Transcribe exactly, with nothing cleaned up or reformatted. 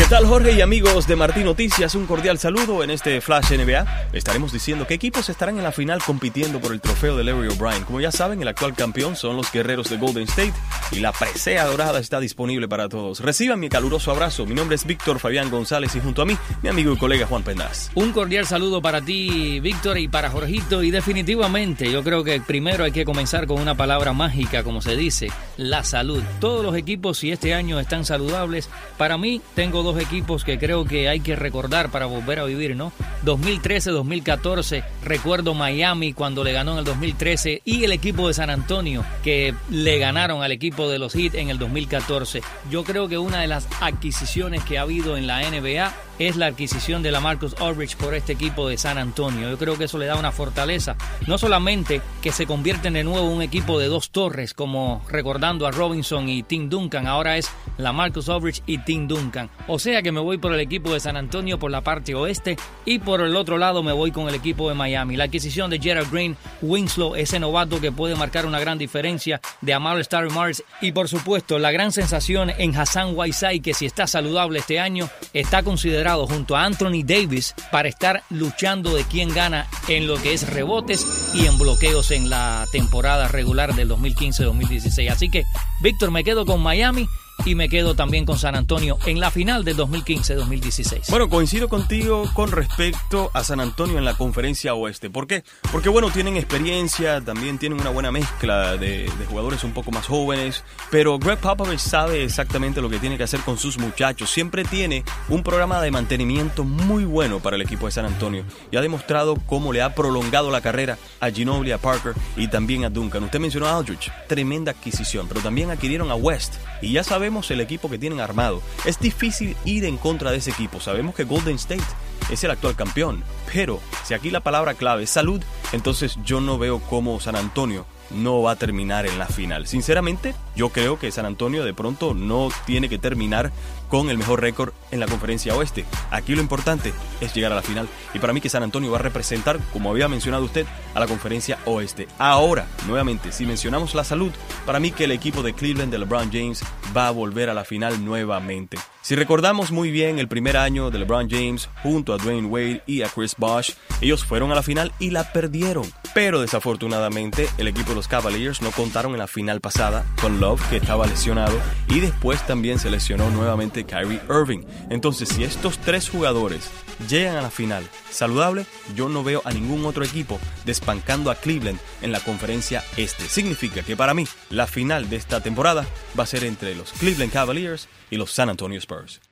tal, Jorge y amigos de Martín Noticias? Un cordial saludo. En este Flash N B A estaremos diciendo qué equipos estarán en la final compitiendo por el trofeo de Larry O'Brien. Como ya saben, el actual campeón son los guerreros de Golden State y la presea dorada está disponible para todos. Reciban mi caluroso abrazo. Mi nombre es Víctor Fabián González y junto a mí, mi amigo y colega Juan Pendas. Un cordial saludo para ti, Víctor, y para Jorgito. Y definitivamente yo creo que primero hay que comenzar con una palabra mágica, como se dice, la salud. Todos los equipos, si este año están saludables, para mí tengo dos equipos que creo que hay que recordar para volver a vivir, ¿no? dos mil trece dos mil catorce, recuerdo Miami cuando le ganó en el dos mil trece y el equipo de San Antonio que le ganaron al equipo de los Heat en el dos mil catorce. Yo creo que una de las adquisiciones que ha habido en la N B A es la adquisición de LaMarcus Aldridge por este equipo de San Antonio. Yo creo que eso le da una fortaleza, no solamente que se convierten de nuevo en un equipo de dos torres, como recordando a Robinson y Tim Duncan, ahora es LaMarcus Aldridge y Tim Duncan. O sea que me voy por el equipo de San Antonio por la parte oeste y por el otro lado me voy con el equipo de Miami. La adquisición de Gerald Green, Winslow, ese novato que puede marcar una gran diferencia, de Amar'e Stoudemire y por supuesto la gran sensación en Hassan Whiteside, que si está saludable este año está considerado junto a Anthony Davis para estar luchando de quién gana en lo que es rebotes y en bloqueos en la temporada regular del dos mil quince dos mil dieciséis. Así que, Víctor, me quedo con Miami y me quedo también con San Antonio en la final del dos mil quince dos mil dieciséis. Bueno, coincido contigo con respecto a San Antonio en la conferencia oeste. ¿Por qué? Porque, bueno, tienen experiencia, también tienen una buena mezcla de, de jugadores un poco más jóvenes, pero Greg Popovich sabe exactamente lo que tiene que hacer con sus muchachos. Siempre tiene un programa de mantenimiento muy bueno para el equipo de San Antonio y ha demostrado cómo le ha prolongado la carrera a Ginobili, a Parker y también a Duncan. Usted mencionó a Aldridge, tremenda adquisición, pero también adquirieron a West y ya sabemos el equipo que tienen armado. Es difícil ir en contra de ese equipo. Sabemos que Golden State es el actual campeón, pero si aquí la palabra clave es salud, entonces yo no veo cómo San Antonio no va a terminar en la final. Sinceramente, yo creo que San Antonio de pronto no tiene que terminar con el mejor récord en la conferencia oeste. Aquí lo importante es llegar a la final. Y para mí que San Antonio va a representar, como había mencionado usted, a la conferencia oeste. Ahora, nuevamente, si mencionamos la salud, para mí que el equipo de Cleveland de LeBron James va a volver a la final nuevamente. Si recordamos muy bien el primer año de LeBron James junto a Dwayne Wade y a Chris Bosh, ellos fueron a la final y la perdieron. Pero desafortunadamente el equipo de los Cavaliers no contaron en la final pasada con Love, que estaba lesionado, y después también se lesionó nuevamente Kyrie Irving. Entonces, si estos tres jugadores llegan a la final saludable, yo no veo a ningún otro equipo despancando a Cleveland en la conferencia este. Significa que para mí la final de esta temporada va a ser entre los Cleveland Cavaliers y los San Antonio Spurs.